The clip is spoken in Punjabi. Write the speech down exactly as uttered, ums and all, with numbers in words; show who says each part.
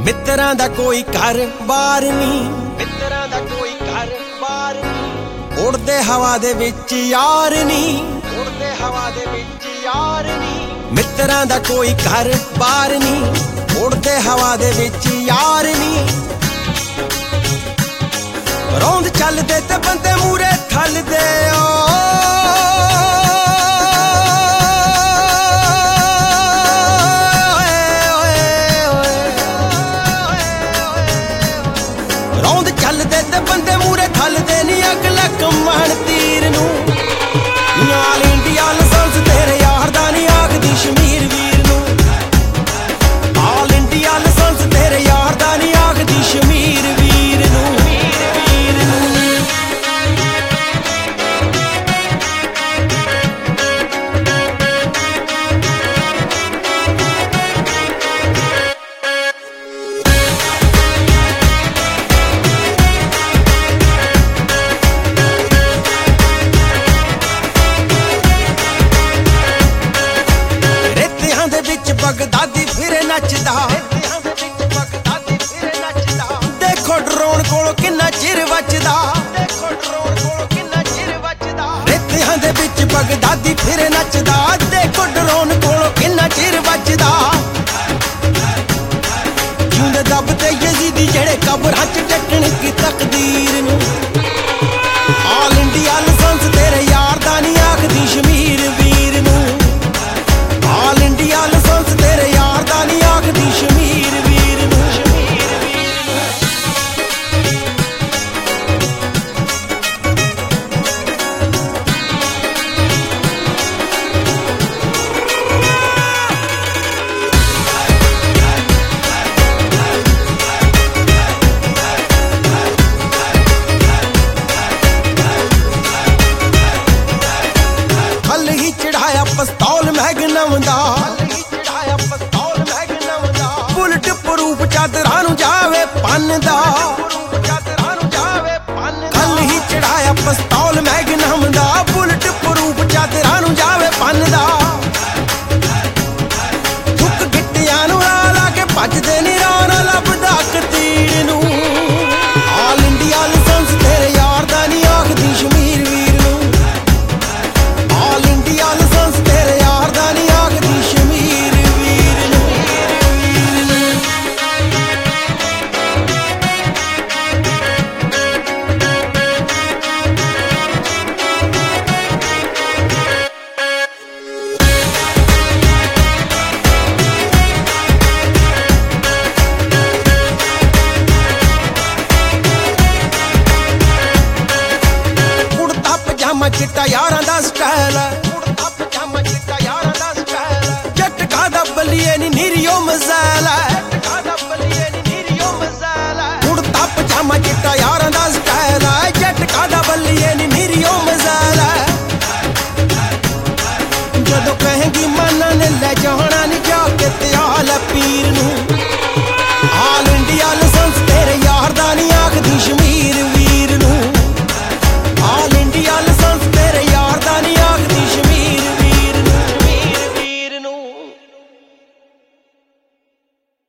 Speaker 1: ਮਿੱਤਰਾਂ ਦਾ ਕੋਈ ਘਰ ਬਾਰ ਨਹੀਂ, ਮਿੱਤਰਾਂ ਦਾ ਕੋਈ ਘਰ ਬਾਰ ਨਹੀਂ। ਉੜਦੇ ਹਵਾ ਦੇ ਵਿੱਚ ਯਾਰ ਨਹੀਂ, ਉੜਦੇ ਹਵਾ ਦੇ ਵਿੱਚ ਯਾਰ ਨਹੀਂ। ਮਿੱਤਰਾਂ ਦਾ ਕੋਈ ਘਰ ਬਾਰ ਨਹੀਂ, ਉੜਦੇ ਹਵਾ ਦੇ ਵਿੱਚ ਯਾਰ ਨਹੀਂ। ਰੌਂਦ ਚੱਲਦੇ ਤੇ ਬੰਦੇ ਮੂਰੇ ਥੱਲਦੇ ਓ, ਰੌਂਦ ਚੱਲਦੇ ਤੇ ਬੰਦੇ ਮੂਰੇ ਥੱਲਦੇ ਨੀ ਅਗਲਾ ਕਮਾਣ ਤੀਰ ਨੂੰ। ਆਲ ਇੰਡੀਆ ਲਾਇਸੈਂਸ ਤੇਰੇ ਯਾਰ ਦਾ ਨੀ ਆਖਦੀ ਸ਼ਮੀਰ ਵੀਰ ਨੂੰ। ਆਲ ਇੰਡੀਆ ਲਾਇਸੈਂਸ ਤੇਰੇ ਯਾਰ ਦਾ ਨੀ ਆਖਦੀ ਸ਼ਮੀਰ ਵੀਰ ਨੂੰ। ਬਗਦਾਦੀ ਫਿਰੇ ਨੱਚਦਾ, ਦੇਖੋ ਡਰੋਨ ਕੋਲੋਂ ਕਿੰਨਾ ਚਿਰ ਵੱਜਦਾ, ਦੇਖੋ ਡਰੋਨ ਕੋਲੋਂ ਕਿੰਨਾ ਚਿਰ ਵੱਜਦਾ। ਰੇਤਿਆਂ ਦੇ ਵਿੱਚ ਬਗਦਾਦੀ ਫਿਰੇ ਨੱਚਦਾ, ਦੇਖੋ ਡਰੋਨ ਕੋਲੋਂ ਕਿੰਨਾ ਚਿਰ ਵੱਜਦਾ। ਜਿਉਂਦੇ ਦੱਬ ਤੇ ਯਜ਼ੀਦੀ ਜਿਹੜੇ ਕਬਰਾਂ ਚ ਟੱਕਣ ਕੀ ਤਕਦੀਰ ਨੂੰ। ਆਲ ਇੰਡੀਆ ਲਾਇਸੈਂਸ ਤੇਰੇ ਯਾਰ ਦਾ ਨੀ ਆਖਦੀ ਸ਼ਮੀਰ ਵੀਰ ਨੂੰ। ਆਲ ਇੰਡੀਆ ਲਾਇਸੈਂਸ ਤੇਰੇ ਯਾਰ ਦਾ ਨੀ ਆਖਦੀ ਸ਼ਮੀਰ ਵੀਰ ਨੂੰ। ਹਲ ਹੀ ਚੜਾਇਆ ਪਿਸਤੌਲ ਮੈਗਨਮ ਦਾ, ਬੁਲਟ ਪ੍ਰੂਫ ਚਾਦਰਾਂ ਨੂੰ ਜਾਵੇ ਪੰਨ ਦਾ। ਕੱਲ ਹੀ ਚੜਾਇਆ ਪਿਸਤੌਲ ਮੈਗਨਮ ਦਾ, ਬੁਲਟ ਪ੍ਰੂਫ ਚਾਦਰਾਂ ਨੂੰ ਜਾਵੇ ਪੰਨ ਦਾ। ਥੁੱਕ ਗਿੱਟਿਆਂ ਨੂੰ ਲਾ ਲਾ ਕੇ ਭੱਜਦੇ ਨੀ ਰਾਣਾ ਲੱਭਦਾ ਕਤੀੜ ਨੂੰ। ਆਲ ਇੰਡੀਆ ਲਾਇਸੈਂਸ ਤੇਰੇ ਯਾਰ ਦਾ ਨੀ ਆਖਦੀ ਸ਼ਮੀਰ ਵੀਰ ਨੂੰ। ਆਲ ਇੰਡੀਆ ਲਾਇਸੈਂਸ ਤੇਰੇ ਯਾਰ ਦਾ ਨੀ ਆਖਦੀ ਸ਼ਮੀਰ ਵੀਰ ਨੂੰ। ਕੁੜਤਾ ਪਜਾਮਾ ਚਿੱਟਾ ਯਾਰਾਂ ਦਾ ਸਟਾਈਲ ਹੈ, ਕੁੜਤਾ ਪਜਾਮਾ ਚਿੱਟਾ ਯਾਰਾਂ ਦਾ ਸਟਾਈਲ ਹੈ। ਜੱਟ ਕਾਦਾ ਬੱਲੀਏ ਨੀ ਨੀਰੀਓ ਮਜ਼ਾਲ ਹੈ,